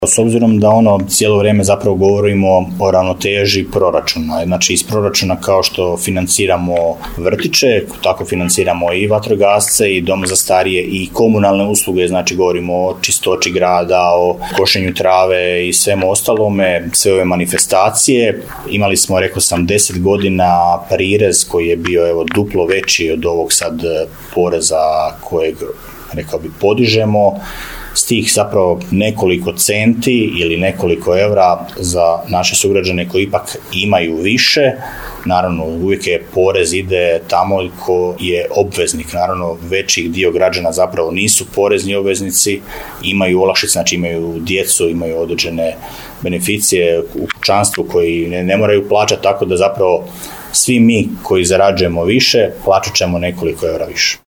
S obzirom da cijelo vrijeme zapravo govorimo o ravnoteži proračuna, znači iz proračuna kao što financiramo vrtiće, tako financiramo i vatrogasce i dom za starije i komunalne usluge, znači govorimo o čistoći grada, o košenju trave i svemu ostalome, sve ove manifestacije. Imali smo, rekao sam, 10 godina prirez koji je bio duplo veći od ovog sad poreza kojeg, rekao bi, podižemo. S tih zapravo nekoliko centi ili nekoliko evra za naše sugrađane koji ipak imaju više. Naravno, uvijek je porez ide tamo ko je obveznik. Naravno, veći dio građana zapravo nisu porezni obveznici, imaju olakšice, znači imaju djecu, imaju određene beneficije u kućanstvu koji ne moraju plaćati, tako da zapravo svi mi koji zarađujemo više plaćat ćemo nekoliko evra više.